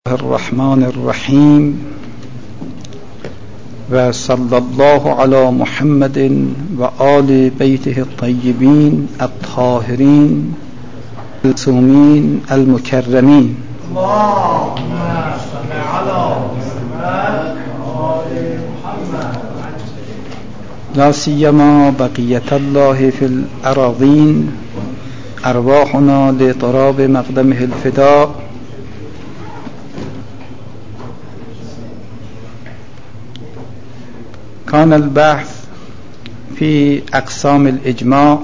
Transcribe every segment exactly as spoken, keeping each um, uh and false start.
الرحمن الرحیم و صلی الله علی محمد و آل بیته الطیبین الطاهرین المعصومین المکرمین. اللهم صل علی محمد و آل محمد. لا سیما بقیت الله فی الاراضین ارواحنا لطراب مقدمه الفداء. كان البحث في أقسام الإجماع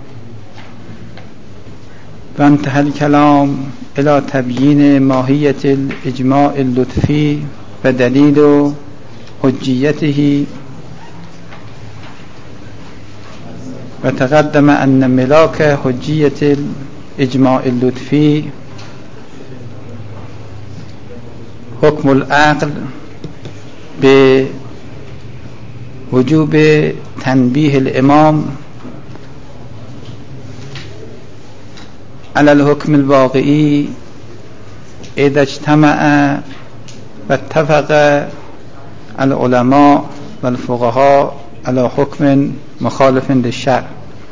وانتهى الكلام إلى تبيين ماهية الإجماع اللطفي ودليل حجيته، وتقدم أن ملاك حجية الإجماع اللطفي حكم العقل بوجوب تنبيه الإمام على الحكم الواقعي إذا اجتمع واتفق العلماء والفقهاء على حكم مخالف للشرع.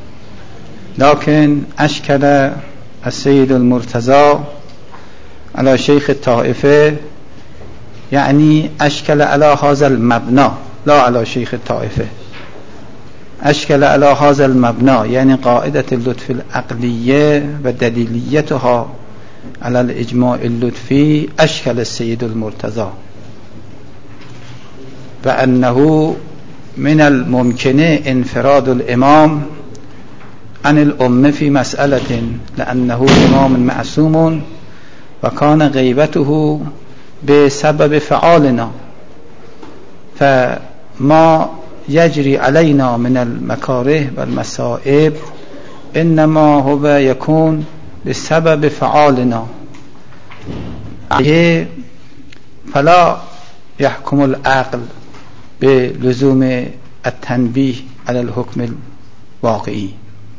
لكن أشكل السيد المرتضى على شيخ الطائفة، يعني أشكل على هذا المبنى لا على شيخ الطائفة، أشكل على هذا المبنى يعني قاعدة اللطف العقلية ودليليتها على الإجماع اللطفي. أشكل السيد المرتضى بأنه من الممكن انفراد الإمام عن الأمة في مسألة، لأنه إمام معصوم وكان غيبته بسبب فعالنا، فما يجري علينا من المكاره والمصائب إنما هو يكون بسبب فعالنا، فلا يحكم العقل بلزوم التنبيه على الحكم الواقعي.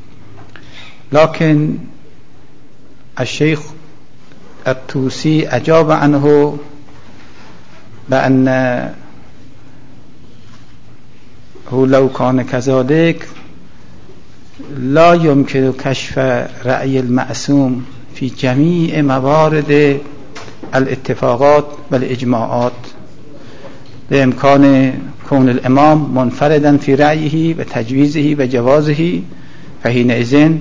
لكن الشيخ الطوسي أجاب عنه بأن هو لو كان كذلك لا يمكن كشف رأي المعصوم في جميع موارد الاتفاقات والإجماعات، بإمكان كون الإمام منفردا في رأيه وتجويزه وجوازه، فحينئذ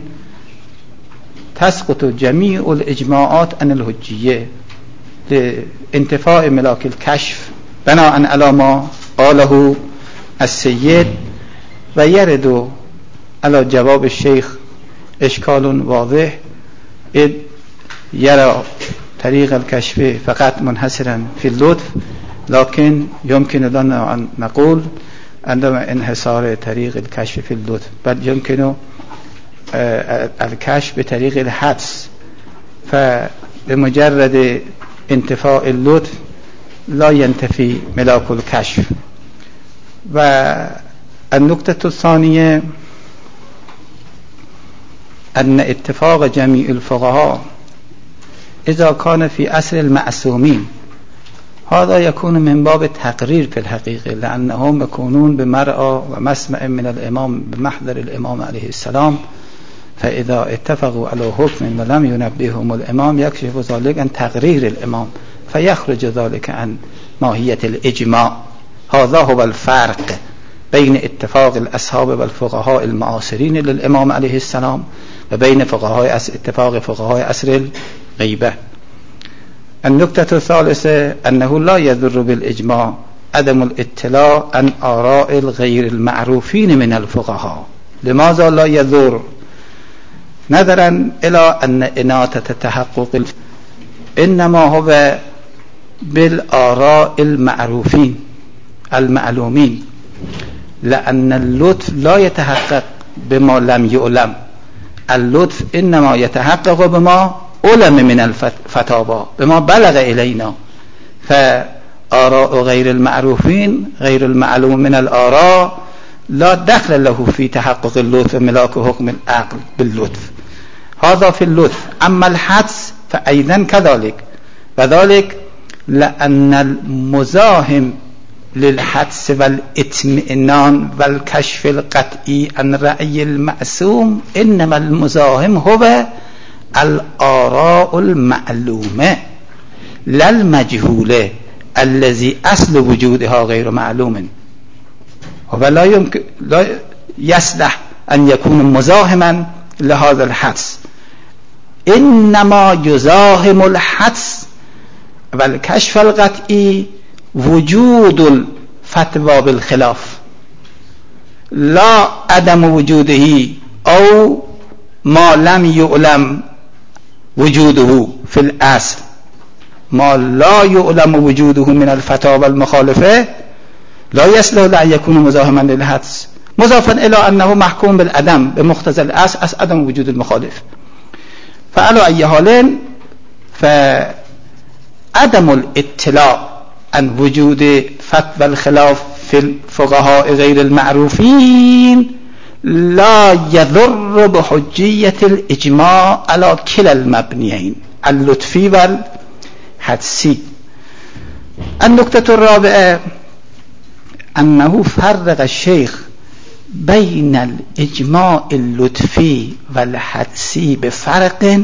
تسقط جميع الإجماعات عن الحجية لانتفاء ملاك الكشف بناء على ما قاله السيد. ويرد على جواب الشيخ إشكال واضح، إذ يرى طريق الكشف فقط منحصرا في اللطف، لكن يمكن لنا أن نقول عندما انحصار طريق الكشف في اللطف، بل يمكن الكشف بطريق الحدس، فبمجرد انتفاء اللطف لا ينتفي ملاك الكشف. والنقطة الثانية أن اتفاق جميع الفقهاء إذا كان في عصر المعصومين هذا يكون من باب التقرير في الحقيقة، لأنهم يكونون بمرأى ومسمع من الإمام بمحضر الإمام عليه السلام، فإذا اتفقوا على حكم ولم ينبههم الإمام يكشف ذلك عن تقرير الإمام، فيخرج ذلك عن ماهية الإجماع. هذا هو الفرق بين اتفاق الأصحاب والفقهاء المعاصرين للإمام عليه السلام وبين فقهاء اتفاق فقهاء عصر الغيبة. النقطة الثالثة أنه لا يضر بالإجماع عدم الاطلاع عن آراء الغير المعروفين من الفقهاء. لماذا لا يضر؟ نظرا إلى أن إناثة التحقق إنما هو بالآراء المعروفين المعلومين، لأن اللطف لا يتحقق بما لم يعلم، اللطف إنما يتحقق بما علم من الفتاوى، بما بلغ إلينا. فآراء غير المعروفين غير المعلوم من الآراء لا دخل له في تحقق اللطف ملاك حكم العقل باللطف. هذا في اللطف. أما الحدس فأيضا كذلك، وذلك لأن المزاحم للحدس والاطمئنان والكشف القطعي عن رأي المعصوم إنما المزاحم هو الآراء المعلومة لا المجهولة الذي أصل وجودها غير معلوم، ولا يمكن لا يصلح أن يكون مزاحما لهذا الحدس. إنما يزاحم الحدس والكشف القطعي وجود الفتوى بالخلاف، لا عدم وجوده أو ما لم يعلم وجوده في الأصل. ما لا يعلم وجوده من الفتاوى المخالفة لا يصلح لأن يكون مزاحما للحدس، مضافا إلى أنه محكوم بالعدم بمقتضى الأصل از عدم وجود المخالف. فعلى أي حال فعدم الاطلاع عن وجود فتوى الخلاف في الفقهاء غير المعروفين لا يضر بحجية الإجماع على كلا المبنيين اللطفي والحدسي. النقطة الرابعة أنه فرق الشيخ بين الإجماع اللطفي والحدسي بفرق،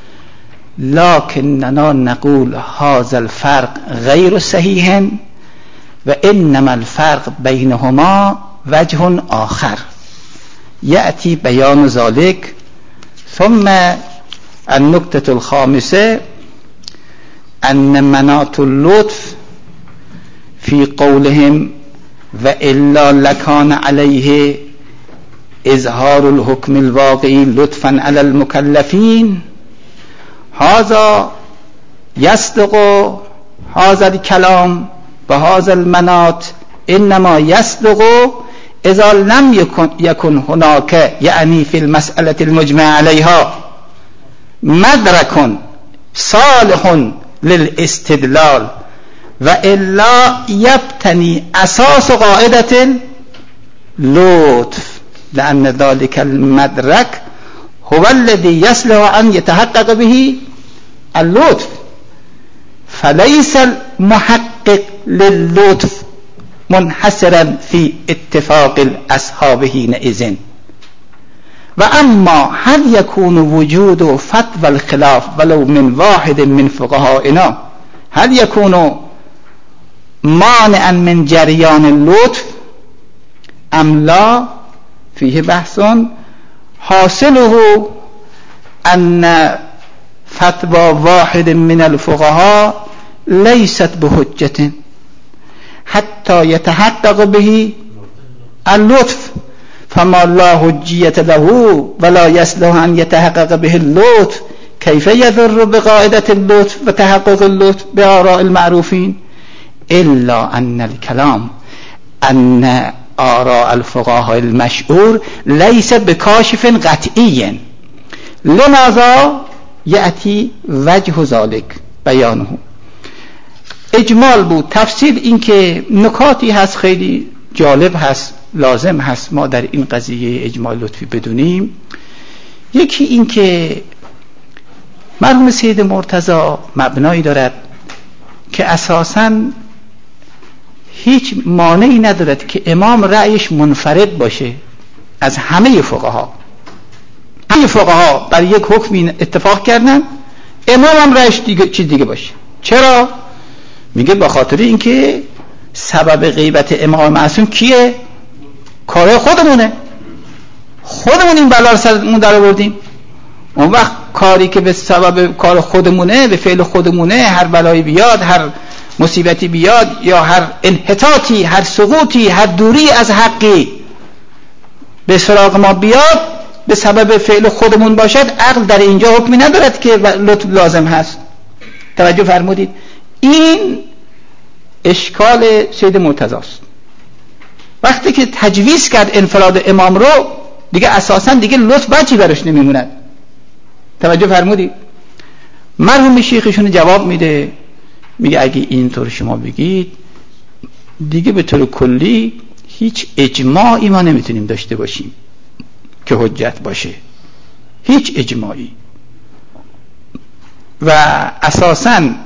لكننا نقول هذا الفرق غير صحيح وإنما الفرق بينهما وجه آخر يأتي بيان ذلك. ثم النقطة الخامسة أن مناط اللطف في قولهم وإلا لكان عليه إظهار الحكم الواقعي لطفا على المكلفين، هذا يصدق هذا الكلام بهذا المناط إنما يصدق إذا لم يكن, يكن هناك يعني في المسألة المجمع عليها مدرك صالح للاستدلال، وإلا يبتني أساس قاعدة اللطف، لأن ذلك المدرك هو الذي يصلح أن يتحقق به اللطف، فليس المحقق للطف منحصرا في اتفاق الأصحاب حينئذ. وأما هل يكون وجود فتوى الخلاف ولو من واحد من فقهائنا هل يكون مانعا من جريان اللطف أم لا؟ فيه بحث. حاصله أن فتوى واحد من الفقهاء ليست بحجة حتى يتحقق به اللطف، فما لا حجية له ولا يصلح أن يتحقق به اللطف كيف يضر بقاعدة اللطف وتحقق اللطف بآراء المعروفين؟ إلا أن الكلام أن آراء الفقهاء المشهور ليس بكاشف قطعي، لماذا يأتي وجه ذلك بیانه. اجمال بود. تفصیل این که نکاتی هست خیلی جالب هست، لازم هست ما در این قضیه اجمال لطفی بدونیم. یکی این که مرحوم سید مرتضی مبنایی دارد که اساساً هیچ مانعی ندارد که امام رأیش منفرد باشه از همه فقها. همه فقها بر یک حکمی اتفاق کردن، امام هم رأیش دیگه چیز دیگه باشه. چرا؟ میگه به خاطر اینکه سبب غیبت امام معصوم کیه؟ کار خودمونه، خودمون این بلا رو سرمون در آوردیم. اون وقت کاری که به سبب کار خودمونه، به فعل خودمونه، هر بلایی بیاد، هر مصیبتی بیاد، یا هر انحطاطی، هر سقوطی، هر دوری از حقی به سراغ ما بیاد به سبب فعل خودمون باشد، عقل در اینجا حکمی ندارد که لطف لازم هست. توجه فرمودید؟ این اشکال سید مرتضی است. وقتی که تجویز کرد انفراد امام رو، دیگه اساسا دیگه لطف بچی براش نمیموند. توجه فرمودید؟ مرحوم شیخشون جواب میده، میگه اگه اینطور شما بگید دیگه به طور کلی هیچ اجماعی ما نمیتونیم داشته باشیم که حجت باشه، هیچ اجماعی. و اساساً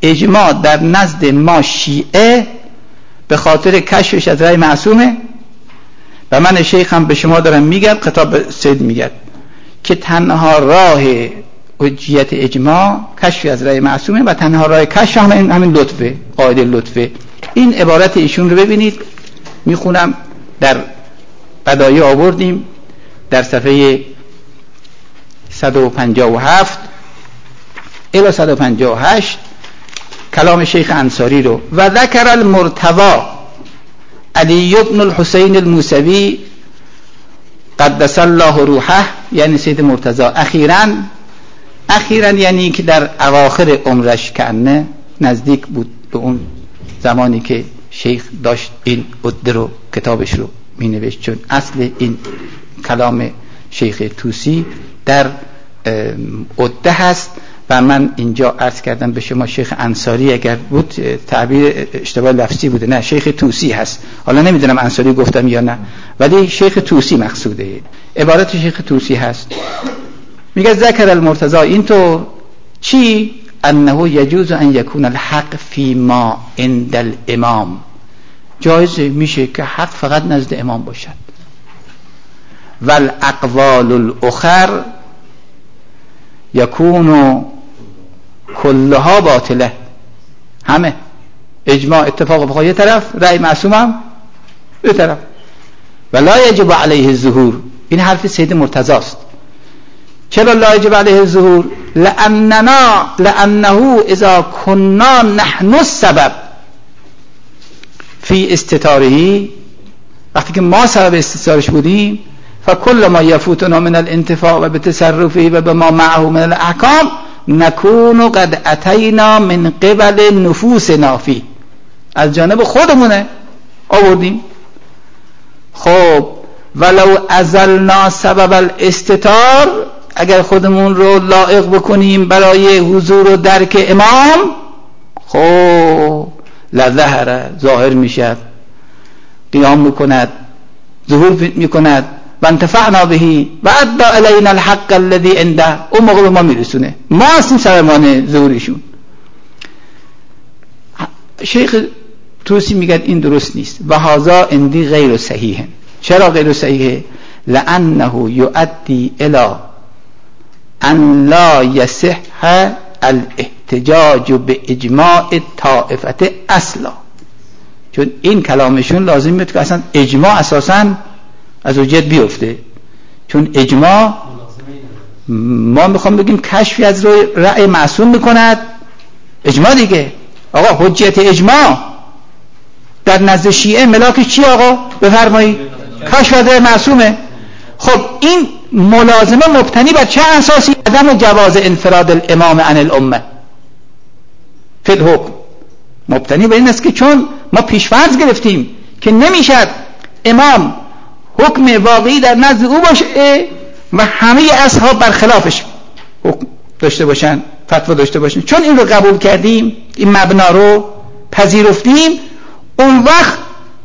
اجماع در نزد ما شیعه به خاطر کشفش از رأی معصومه و من شیخ هم به شما دارم میگم، خطاب سید میگم که تنها راه حجیت اجماع کشف از رأی معصومه و تنها راه کشف هم همین لطفه، قاعده لطفه. این عبارت ایشون رو ببینید، میخونم، در بدایع آوردیم در صفحه صد و پنجاه و هفت الی صد و پنجاه و هشت کلام شیخ انصاری رو. و ذکر المرتضی علی بن الحسین الموسوی قدس الله روحه، یعنی سید مرتضی اخیراً اخیراً یعنی که در اواخر عمرش کنه نزدیک بود به اون زمانی که شیخ داشت این عده رو کتابش رو می نوشت، چون اصل این کلام شیخ طوسی در عده هست و من اینجا عرض کردم به شما شیخ انصاری اگر بود تعبیر اشتباه لفظی بوده، نه شیخ طوسی هست. حالا نمیدونم انصاری گفتم یا نه، ولی شیخ طوسی مقصوده. عبارت شیخ طوسی هست، میگه ذکر المرتضی اینطور چی؟ انه یجوز ان یکون الحق فی ما عند الامام، جایز میشه که حق فقط نزد امام باشد. والاقوال الاخر یکون کلها باطله، همه اجماع اتفاق بخواه یه طرف، رأی معصوم هم یه طرف. ولا یجب علیه الظهور، این حرف سید مرتضی است. چرا لا یجب علیه الظهور؟ لاننا لانه اذا كنا نحن السبب فی استتاره، وقتی که ما سبب استتارش بودیم، فکل ما یفوتنا من الانتفاع و بتصرفه و بما معه من الاحکام نکون قد اتینا من قبل نفوسنا فی، از جانب خودمونه آوردیم. خب ولو ازلنا سبب الاستتار، اگر خودمون رو لایق بکنیم برای حضور و درک امام، خب لظهر ظاهر میشد، قیام میکند، ظهور میکند و انتفعنا بهی و ادى الینا الحق الذي عنده، اون موقع به ما میرسونه، ما هستیم سببان ظهورشون. شیخ طوسی میگه این درست نیست و هذا عندي غیر صحیح. چرا غیر صحیحه؟ لانه یؤدی الی ان لا یصح الاحتجاج به اجماع طائفه اصلا، چون این کلامشون لازم میاد که اصلا اجماع اساسا از حجت بیفته، چون اجماع ما میخوام بگیم کشفی از روی رأی معصوم میکند، اجماع دیگه. آقا حجت اجماع در نزد شیعه ملاکش چی آقا؟ بفرمایید کشف از رأی معصومه. خب این ملازمه مبتنی بر چه اساسی؟ عدم جواز انفراد الامام عن الامه فی الحکم، مبتنی بر این است که چون ما پیشفرض گرفتیم که نمیشد امام حکم واقعی در نزد او باشه و همه اصحاب برخلافش حکم داشته باشن، فتوا داشته باشن. چون این رو قبول کردیم، این مبنا رو پذیرفتیم، اون وقت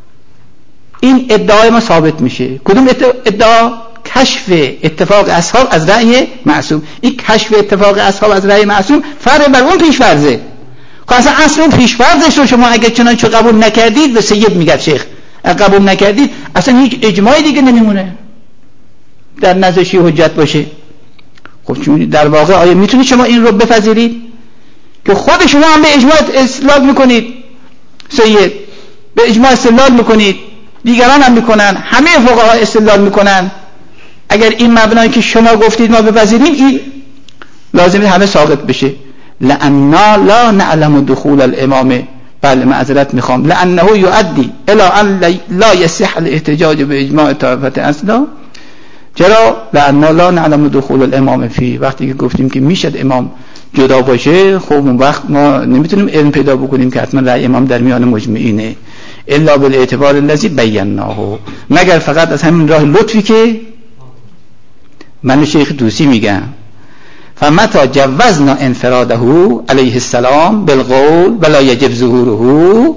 این ادعای ما ثابت میشه. کدوم ادعا؟ کشف اتفاق اصحاب از رأی معصوم. این کشف اتفاق اصحاب از رأی معصوم فرع بر اون پیشفرضه. خب اصلا اصل اون پیشفرضش رو شما اگه چنانچه قبول نکردید، به سید میگه شیخ قبول نکردید، اصلا هیچ اجماعی دیگه نمیمونه در نزد شیعه حجت باشه. خب چون در واقع آیا میتونید شما این رو بپذیرید که خود شما هم به اجماع استدلال میکنید، سید به اجماع استدلال میکنید، دیگران هم میکنن، همه فقها استدلال میکنن، اگر این مبنایی که شما گفتید ما بپذیریم، این لازمه همه ساقط بشه. لأننا لا نعلم دخول الامام، بله معذرت میخوام، لأنه یؤدی الی ان لا یصح الاحتجاج به اجماع طائفه اصلا. چرا؟ لأننا لا نعلم دخول الامام فی، وقتی که گفتیم که میشد امام جدا باشه، خب اون وقت ما نمیتونیم علم پیدا بکنیم که حتما رأی امام در میان مجمعینه، الا بالاعتبار الذی بیناه، مگر فقط از همین راه لطفی که من شیخ طوسی میگم. فمتى جوزنا انفراده علیه السلام بالقول ولا یجب ظهوره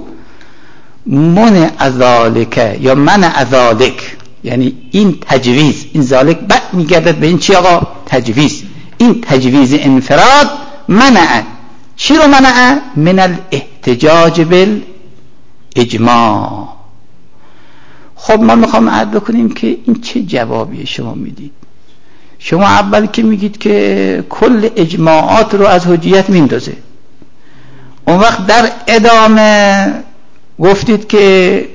من ذالک یا من ذالک، یعنی این تجویز، این ذالک بعد میگردد به این چی آقا؟ تجویز. این تجویز انفراد منع چی رو منع؟ من الاحتجاج بالاجماع. خب ما میخوام عرض بکنیم که این چه جوابیه شما میدید؟ شما اول که میگید که کل اجماعات رو از حجیت میندازه، اون وقت در ادامه گفتید که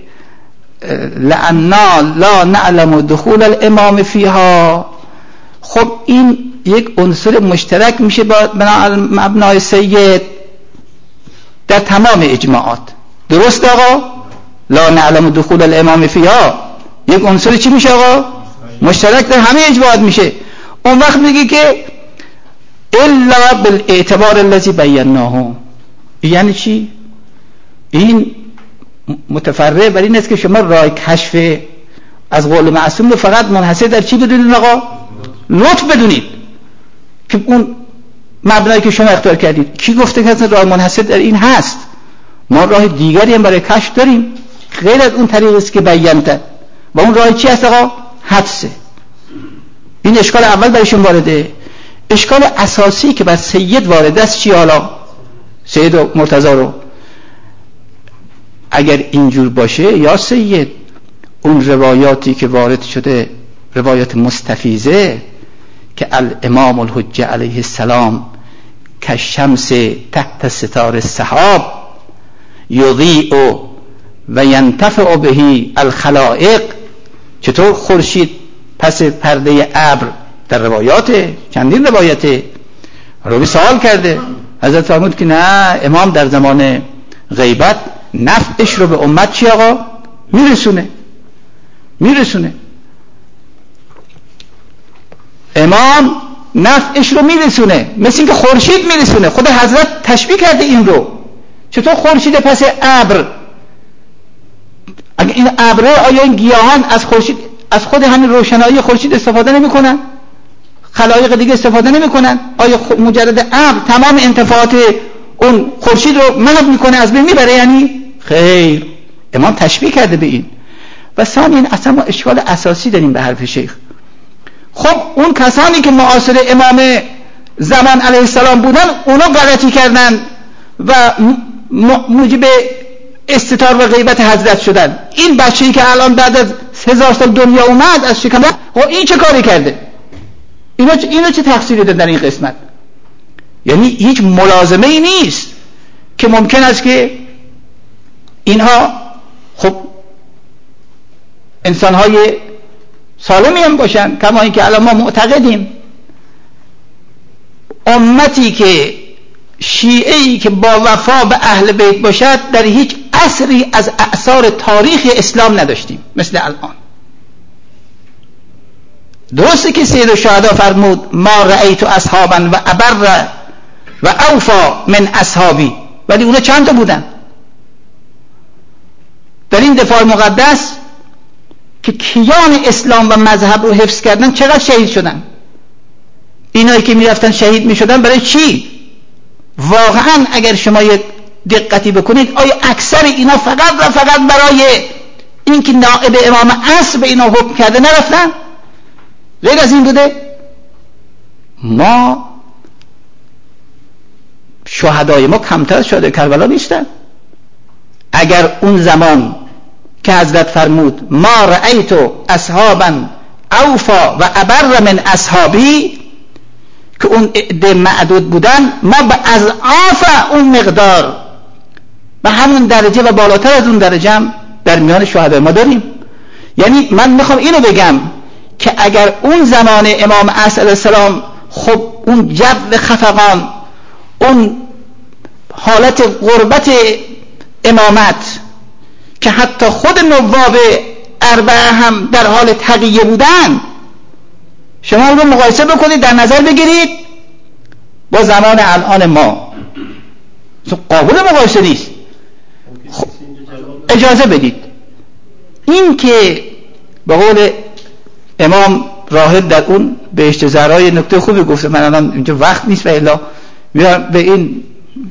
لعنا لا نعلم دخول الامام فیها. خب این یک عنصر مشترک میشه با مبنای سید در تمام اجماعات. درست آقا؟ لا نعلم دخول الامام فیها یک عنصر چی میشه آقا؟ مشترک در همه اجماعات میشه. اون وقت میگی که الا بالاعتبار الذی بیناه. یعنی چی؟ این متفرع بر این است که شما راه کشف از قول معصوم رو فقط منحصر در چی بدونید آقا؟ لطف بدونید که اون مبنایی که شما اختیار کردید. کی گفته که راه منحصر در این هست؟ ما راه دیگری هم برای کشف داریم غیر از اون طریقی است که بیانته. و اون راه چی هست آقا؟ حدسه. این اشکال اول برایشون وارده. اشکال اساسی که بر سید وارد است چی حالا؟ سید و مرتضی رو اگر اینجور باشه یا سید، اون روایاتی که وارد شده روایات مستفیضه که الامام الحجه علیه السلام کالشمس تحت ستار السحاب یضیء و ینتفع به الخلائق، چطور خورشید پس پرده ابر، در روایات چندین روایت رو سوال کرده حضرت فرمود که نه، امام در زمان غیبت نفعش رو به امت چی آقا؟ میرسونه میرسونه امام نفعش رو میرسونه، مثل این که خورشید میرسونه. خود حضرت تشبیه کرده این رو. چطور خورشید پس ابر؟ اگه این ابره، آیا این گیاهان از خورشید، از خود همین روشنایی خورشید استفاده نمیکنن؟ خلایق دیگه استفاده نمیکنن؟ آیا مجرد ابر تمام انتفاعات اون خورشید رو محو میکنه، از بین میبره؟ یعنی خیر، امام تشبیه کرده به این. و ثانیاً اصلا ما اشکال اساسی داریم به حرف شیخ. خب اون کسانی که معاصر امام زمان علیه السلام بودن اونا غلطی کردن و موجب استتار و غیبت حضرت شدن. این بچه‌ای که الان بعد از هزار سال دنیا اومد از شکم، و این چه کاری کرده؟ اینا چه, اینا چه تقصیری دارن در این قسمت؟ یعنی هیچ ملازمه ای نیست که ممکن است که اینها خب انسان‌های سالمی هم باشن، کما اینکه الان ما معتقدیم امتی که شیعه‌ای که با وفا به اهل بیت باشد در هیچ عصری از اعصار تاریخ اسلام نداشتیم مثل الان. درسته که سید الشهدا فرمود ما رأیت اصحابا و ابر و اوفا من اصحابی، ولی اونا چند تا بودن در این دفاع مقدس که کیان اسلام و مذهب رو حفظ کردن؟ چقدر شهید شدن؟ اینایی که میرفتن شهید میشدن برای چی؟ واقعا اگر شما یک دقتی بکنید، آیا اکثر اینا فقط و فقط برای اینکه نائب امام عصر به اینا حکم کرده نرفتن؟ غیر از این بوده؟ ما شهدای ما کمتر از شهدای کربلا نیستن. اگر اون زمان که حضرت فرمود ما رأیت اصحابا اوفا و ابر من اصحابی، که اون عده معدود بودن، ما به اضعاف اون مقدار به همون درجه و بالاتر از اون درجه هم در میان شهدای ما داریم. یعنی من میخوام اینو بگم که اگر اون زمان امام عصر علیه السلام خب اون جو خفقان، اون حالت غربت امامت که حتی خود نواب اربعه هم در حال تقیه بودن، شما اون رو مقایسه بکنید، در نظر بگیرید با زمان الان ما، قابل مقایسه نیست. خب اجازه بدید این که به قول امام راهب در اون بهشت زهرای نکته خوبی گفته، من الان اینجا وقت نیست و الا به این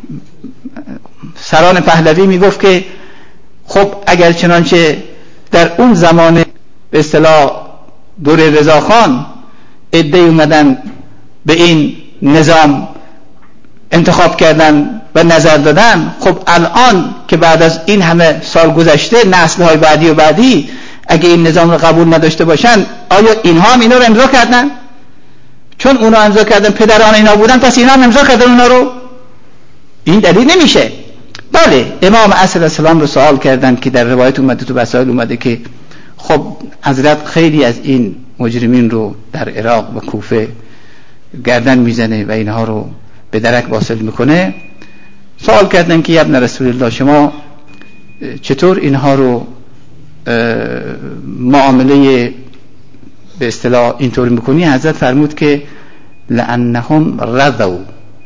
سران پهلوی میگفت که خب اگر چنانچه در اون زمان به اصطلاح دور رضاخان عده‌ای اومدن به این نظام انتخاب کردن و نظر دادن. خب الان که بعد از این همه سال گذشته نسل‌های بعدی و بعدی اگه این نظام رو قبول نداشته باشن، آیا اینها هم اینا رو امضا کردن؟ چون اونا امضا کردن، پدران اینا بودن، پس اینا هم امضا کردن اونا رو. این دلیل نمیشه. بله امام عصر السلام رو سوال کردن که در روایت اومده، تو وسائل اومده که خب حضرت خیلی از این مجرمین رو در عراق و کوفه گردن میزنه و اینها رو به درک واصل میکنه. سوال کردن که ابن رسول الله شما چطور اینها رو معامله به اصطلاح اینطور میکنی؟ حضرت فرمود که لأنهم رضوا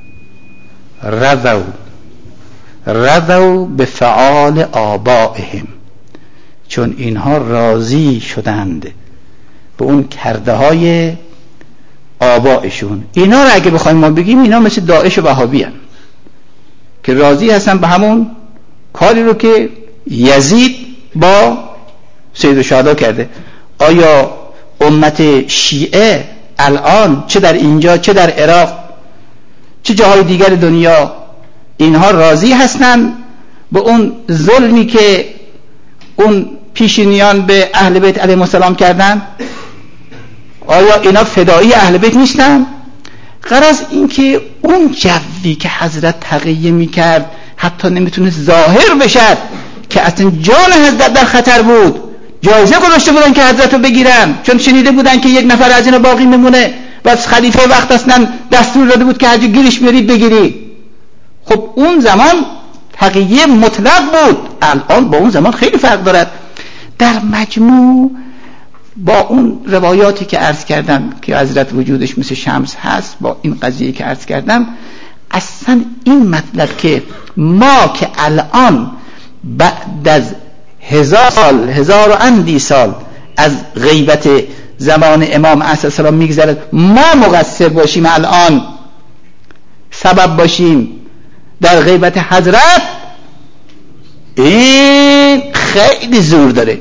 رضوا رضوا به فعال آبائهم، چون اینها راضی شدند به اون کرده های آبائشون. اینا رو اگه بخوایم ما بگیم اینا مثل داعش و وهابی هستند که راضی هستن به همون کاری رو که یزید با سید الشهدا کرده. آیا امت شیعه الان چه در اینجا چه در عراق چه جاهای دیگر دنیا اینها راضی هستن به اون ظلمی که اون پیشینیان به اهل بیت علیهم السلام کردن؟ آیا اینا فدایی اهل بیت نیستن؟ غرض این که اون جوی که حضرت تقیه میکرد حتی نمیتونه ظاهر بشد که اصلا جان حضرت در خطر بود. جایزه گذاشته بودن که حضرت رو بگیرن، چون شنیده بودن که یک نفر از اینا باقی میمونه و خلیفه وقت اصلا دستور داده بود که هر جا گیرش میارید بگیری. خب اون زمان تقیه مطلق بود، الان با اون زمان خیلی فرق دارد. در مجموع با اون روایاتی که عرض کردم که حضرت وجودش مثل شمس هست، با این قضیه که عرض کردم، اصلا این مطلب که ما که الان بعد از هزار سال هزار و اندی سال از غیبت زمان امام علیه السلام میگذرد، ما مقصر باشیم الان سبب باشیم در غیبت حضرت، این خیلی زور داره.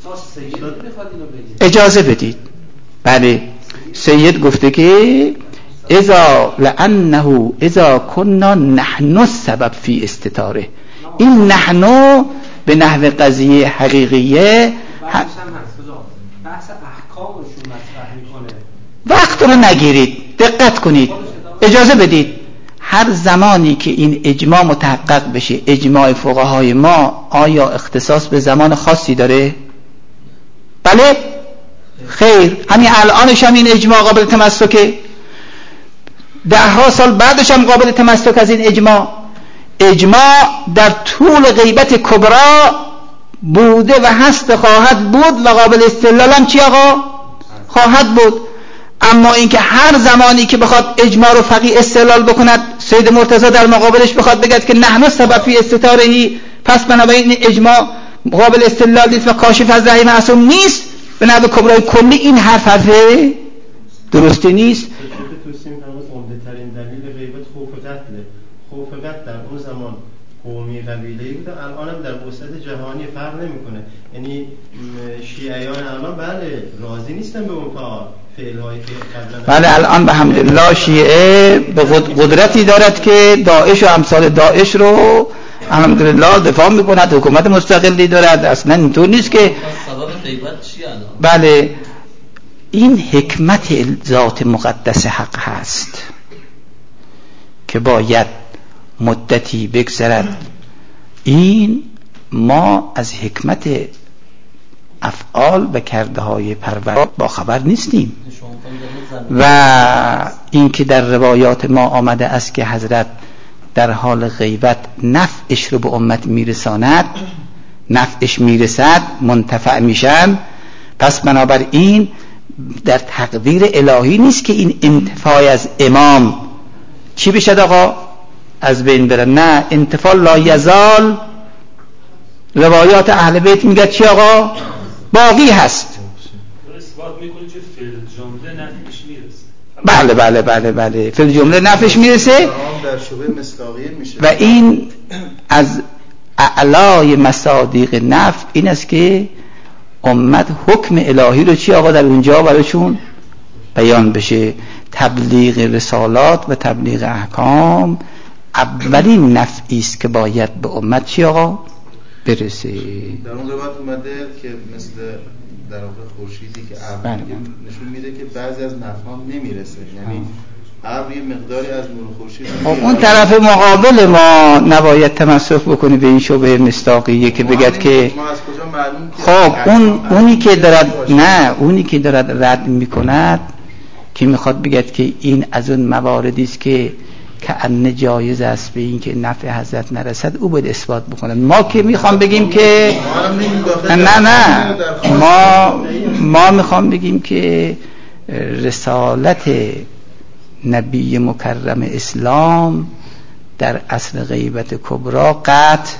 اجازه بدید. بله سید گفته که اذا لانه اذا كنا نحن السبب فی استتاره. این نحنو به نحو قضیه حقیقیه بحث احکامشون مطرح میکنه. وقت رو نگیرید، دقت کنید، اجازه بدید. هر زمانی که این اجماع متحقق بشه، اجماع فقهای ما آیا اختصاص به زمان خاصی داره؟ بله؟ خیر. همین الانش هم این اجماع قابل تمسکه، ده ها سال بعدش هم قابل تمسک از این اجماع. اجماع در طول غیبت کبرا بوده و هست، خواهد بود و قابل استدلال هم چی آقا؟ خواهد بود. اما اینکه هر زمانی که بخواد اجماع رو فقیه استدلال بکند، سید مرتضی در مقابلش بخواد بگه که نحن سبب فی استتارهی، پس بنابراین اجماع قابل استدلال نیست و کاشف از رحم معصوم نیست، به نحو کبرای کلی این حرف حرفه درسته نیست. عمده‌ترین دلیل غیبت خوف قتله. خوف قتل در اون زمان قومی قبیله‌ای بود، الان هم در وسط جهانی فرق نمی‌کنه. یعنی شیعیان الان بله راضی نیستن به اون فعال فعل‌هایی که قبلا، بله الان به حمدالله شیعه به قدرتی دارد که داعش و امثال داعش رو الحمدلله دفاع می‌کند، حکومت مستقلی دارد. اصلا اینطور نیست که سبب غیبت چیه الان؟ بله این حکمت ذات مقدس حق هست که باید مدتی بگذرد. این ما از حکمت افعال و کرده های پرور با خبر نیستیم و این که در روایات ما آمده است که حضرت در حال غیبت نفعش رو به امت میرساند، نفعش میرسد، منتفع میشن، پس بنابراین در تقدیر الهی نیست که این انتفاع از امام چی بشد آقا؟ از بین بره. نه، انتفاع لا یزال. روایات اهل بیت میگه چی آقا؟ باقی هست. اثبات میکنه که فی الجمله نفعش میرسه. بله بله بله بله فی الجمله نفعش میرسه در شبه مصداقیه میشه. و این از اعلای مصادیق نفع این است که امت حکم الهی رو چی آقا در اونجا براشون بیان بشه. تبلیغ رسالات و تبلیغ احکام اولین نفعی است که باید به امت چی آقا برسه. در اون روایت اومده که مثل در واقع خورشیدی که ابر نشون میده که بعضی از نفعها نمیرسه، یعنی ابر یه مقداری از نور خورشید. اون طرف مقابل ما نباید تمسک بکنی به این شبهه مصداقیه که بگد که ما از کجا معلوم که خب اون اونی که دارد نه اونی که دارد رد میکند که میخواد بگد که این از اون مواردی است که کأن جایز است به این که نفع حضرت نرسد، او باید اثبات بکنه. ما که میخوام بگیم که نه نه ما ما میخوام بگیم که رسالت نبی مکرم اسلام در اصل غیبت کبرا قطع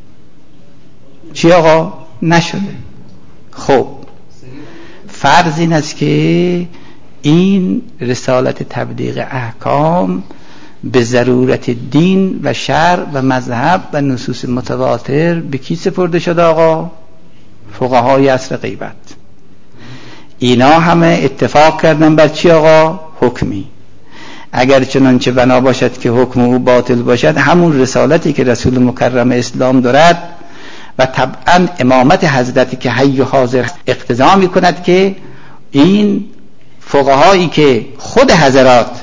چی آقا نشده. خب فرض این است که این رسالت تبلیغ احکام به ضرورت دین و شرع و مذهب و نصوص متواتر به کی سپرده شده آقا؟ فقهای عصر غیبت. اینا همه اتفاق کردن بر چی آقا؟ حکمی. اگر چنانچه بنا باشد که حکم او باطل باشد، همون رسالتی که رسول مکرم اسلام دارد و طبعا امامت حضرتی که حی و حاضر اقتضا می کند که این فقهایی که خود حضرات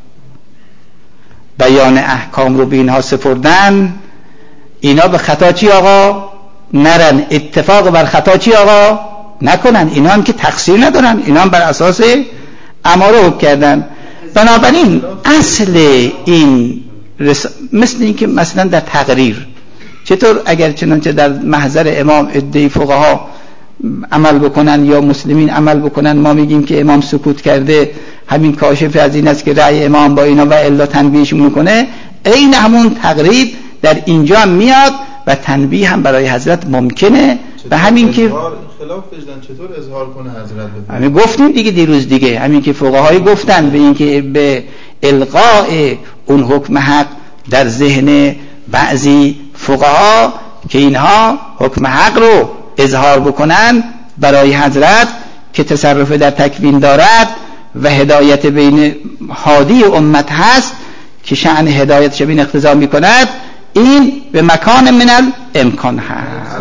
بیان احکام رو به اینها سپردن، اینا به خطا چی آقا نرن، اتفاق بر خطا چی آقا نکنن. اینا هم که تقصیر ندارن، اینا هم بر اساس اماره حکم کردن. بنابراین اصل این رس... مثل این که مثلا در تقریر چطور اگر چنانچه در محضر امام عده فقها عمل بکنن یا مسلمین عمل بکنن، ما میگیم که امام سکوت کرده، همین کاشف از این است که رأی امام با اینا و الا تنبیهش میکنه. این همون تقریب در اینجا هم میاد و تنبیه هم برای حضرت ممکنه. و همین که خلاف وجدان چطور اظهار کنه حضرت بفرمایید. همین گفتیم دیگه دیروز دیگه، همین که فقهای گفتن به این که به القاء اون حکم حق در ذهن بعضی فقها که اینها حکم حق رو اظهار بکنن برای حضرت که تصرف در تکوین دارد و هدایت بین هادی امت هست که شأن هدایت شبین اقتضا می کند، این به مکان من الامکان هست.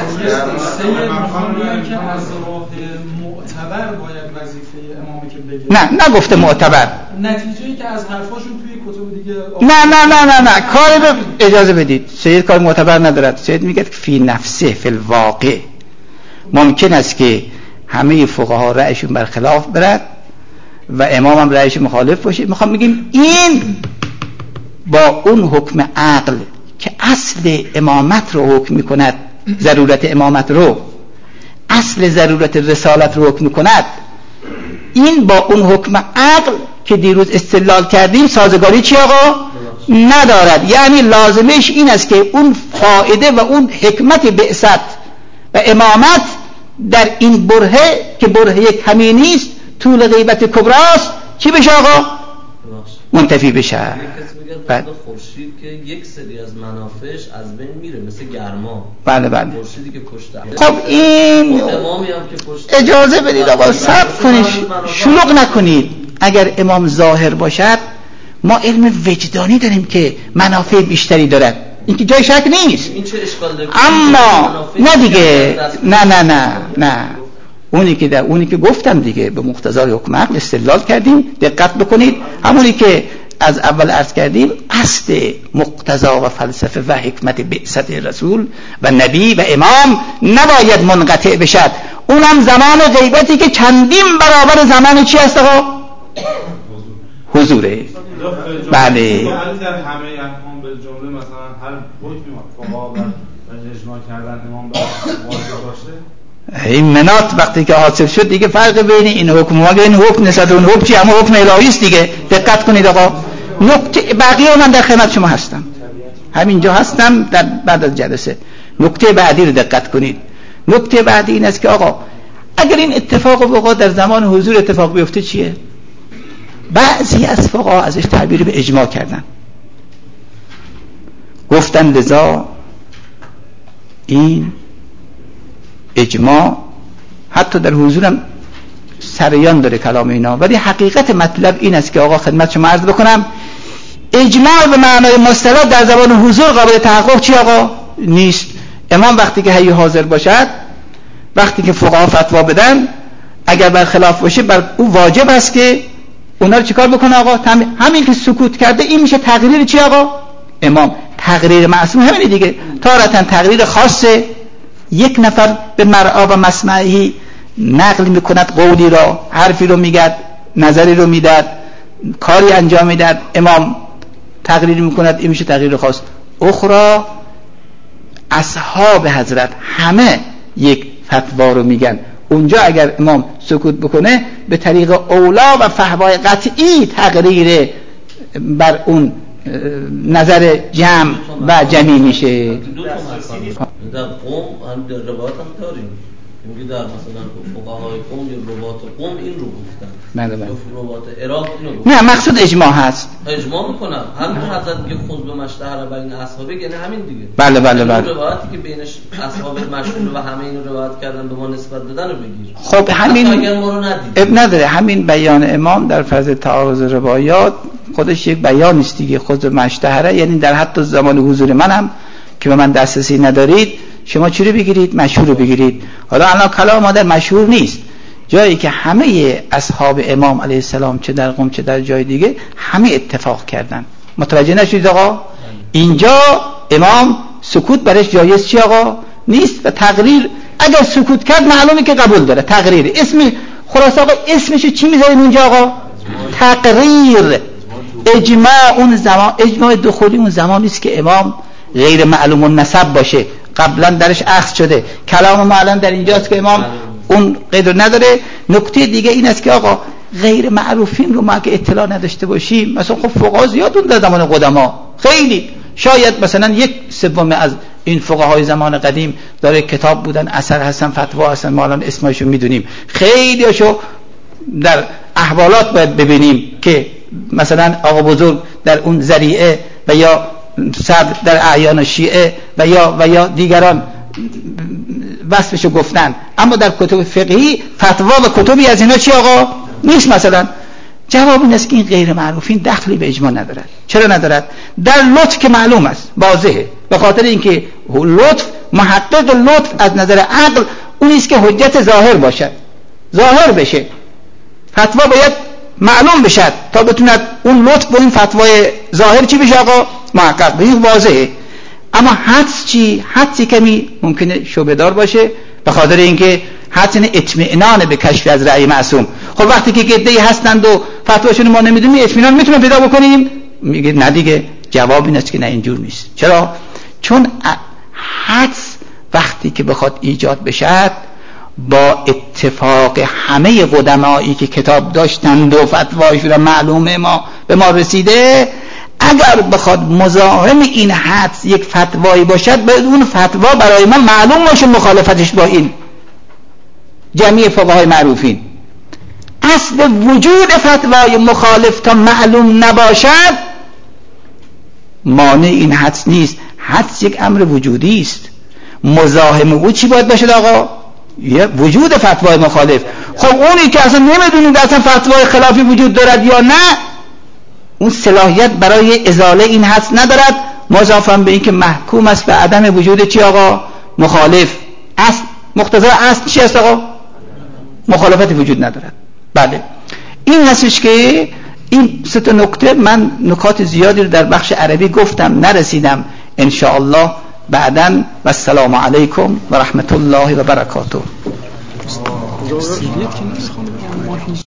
معتبر باید وظیفه امامی که بگه. نه نگفته معتبر، نتیجه‌ای که از حرفاشون توی کتب دیگه نه نه نه نه نه کاری به اجازه بدید. سید کار معتبر ندارد. سید میگه که فی نفسه فی الواقع ممکن است که همه فقها رأیشون برخلاف برد و امام هم رأیش مخالف باشه. میخوام بگیم این با اون حکم عقل که اصل امامت رو حکم میکند، ضرورت امامت رو، اصل ضرورت رسالت رو حکم میکند، این با اون حکم عقل که دیروز استدلال کردیم سازگاری چی آقا ندارد. یعنی لازمش این است که اون فائده و اون حکمت بعثت و امامت در این برهه که برهه کمی نیست، طول غیبت کبراست، چی بشه آقا منتفی بشه. بعد خورشید که یک سری از منافعش از بین میره، مثل گرما. بله بله. خورشیدی که کشته. خب این امامی هم که کشته. اجازه بدید آقا صبر کنید، شلوغ نکنید. اگر امام ظاهر باشد ما علم وجدانی داریم که منافع بیشتری دارد، این که جای شک نیست. این چه اشکال داره؟ اما نه دیگه، نه نه نه نه اونی که در اونی که گفتم دیگه به مقتضای حکم عقل استدلال کردیم. دقت بکنید، همونی که از اول عرض کردیم اصل مقتضا و فلسفه و حکمت بعثت رسول و نبی و امام نباید منقطع بشد. اونم زمان غیبتی که چندین برابر زمان چی هست آقا؟ حضوره. بله. در همه احکام به جمله مثلا هر حکمی فقها و اجماع کردن امام واجب باشه. این منات وقتی که حاصل شد دیگه فرق بین این حکم و این حکم نسبت اون حکم چی؟ اما حکم الهی است دیگه. دقت کنید آقا. نکته بقیه من در خدمت شما هستم، همینجا هستم در بعد از جلسه. نکته بعدی رو دقت کنید. نکته بعدی این است که آقا اگر این اتفاق وقوع در زمان حضور اتفاق بیفته چیه؟ بعضی از فقها ازش تعبیر به اجماع کردن، گفتن لذا این اجماع حتی در حضورم سریان داره کلام اینا، ولی حقیقت مطلب این است که آقا خدمت شما عرض بکنم اجماع به معنای مستند در زمان حضور قابل تحقق چی آقا؟ نیست. امام وقتی که حی حاضر باشد، وقتی که فقها فتوا بدن، اگر بر خلاف باشه بر او واجب است که اونا رو چیکار بکنه آقا؟ همین که سکوت کرده این میشه تقریر چی آقا؟ امام. تقریر معصوم همینه دیگه. تارتاً تقریر خاصه، یک نفر به مرعا و مسمعی نقل میکند قولی را، حرفی رو میگد، نظری رو میداد، کاری انجام میداد، امام تقریر میکند، این میشه تقریر خاص. اخرى اصحاب حضرت همه یک فتوا رو میگن، اونجا اگر امام سکوت بکنه به طریق اولا و فحوای قطعی تقریر بر اون نظر جمع و جمعی میشه. در قوم هم در روایت هم داریم، میگه در مثلا فقهای قوم یا روات قوم این رو گفتن، بله بله. یا روات عراق اینو گفتن. نه مقصود اجماع هست. اجماع میکنم. همین حضرت میگه خود به مشتهر بین اصحابه، یعنی همین دیگه. بله بله بله. روایتی که بینش اصحاب مشهور و همه اینو روایت کردن به ما نسبت دادن رو بگیر. خب همین اگر ما رو ندید. اب نداره، همین بیان امام در فضل تعارض روایات خودش یک بیان است دیگه. خود مشتهره یعنی در حتی زمان حضور منم که به من دسترسی ندارید، شما چی رو بگیرید؟ مشهور رو بگیرید. حالا الان کلام ما در مشهور نیست، جایی که همه اصحاب امام علیه السلام چه در قم چه در جای دیگه همه اتفاق کردن. متوجه نشید آقا؟ اینجا امام سکوت برش جایز چی آقا؟ نیست. و تقریر اگر سکوت کرد معلومه که قبول داره. تقریر اسم خلاص آقا اسمش چی میذاریم اینجا آقا؟ تقریر. اجماع اون زمان، اجماع دخولی اون زمانی است که امام غیر معلوم النسب باشه، قبلا درش اخذ شده. کلام ما الان در اینجاست که امام اون قید نداره. نکته دیگه این است که آقا غیر معروفین رو ما که اطلاع نداشته باشیم، مثلا خب فقها زیاد اون در زمان قدما خیلی، شاید مثلا یک سوم از این فقهای زمان قدیم داره کتاب بودن، اثر هستن، فتوا هستن، ما الان اسمشو میدونیم، خیلیشو در احوالات باید ببینیم که مثلا آقا بزرگ در اون ذریعه و یا صدر در اعیان شیعه و یا و یا دیگران وصفشو گفتن، اما در کتب فقهی فتوا و کتبی از اینا چی آقا نیست. مثلا جواب این است که این غیر معروفین دخلی به اجماع ندارد. چرا ندارد؟ در لطف که معلوم است، واضحه، به خاطر اینکه لطف، محقق لطف از نظر عقل اون است که حجت ظاهر باشد، ظاهر بشه، فتوا باید معلوم بشد تا بتوند اون لطف با این فتوای ظاهر چی بشه آقا؟ محقق به این واضحه. اما حدس چی؟ حدسی کمی ممکنه شبه‌دار باشه، به خاطر اینکه حدس این اطمینان به کشف از رأی معصوم. خب وقتی که گده‌ای هستند و فتواشون ما نمیدونیم، اطمینان میتونیم پیدا بکنیم؟ میگه نه دیگه. جواب این است که نه، اینجور نیست. چرا؟ چون حدس وقتی که بخواد ایجاد بشد با اتفاق همه قدمایی که کتاب داشتند و فتواشون معلومه ما به ما رسیده، اگر بخواد مزاحم این حدس یک فتوایی باشد، باید اون فتوا برای ما معلوم باشه مخالفتش با این جمعی فقهای معروفین. اصل وجود فتوای مخالف تا معلوم نباشد مانع این حدس نیست. حدس یک امر وجودی است. مزاحم او چی باید باشه آقا؟ یه وجود فتوای مخالف. خب اونی که اصلا نمیدونید اصلا فتوای خلافی وجود دارد یا نه، اون صلاحیت برای ازاله این حدس ندارد، مضافاً به این که محکوم است به عدم وجود چی آقا؟ مخالف. اصل مقتضای اصل چی است آقا؟ مخالفت وجود ندارد. بله این هستش که این سه تا نکته، من نکات زیادی رو در بخش عربی گفتم نرسیدم، ان شاء الله بعداً. و السلام علیکم و رحمت الله و برکاته.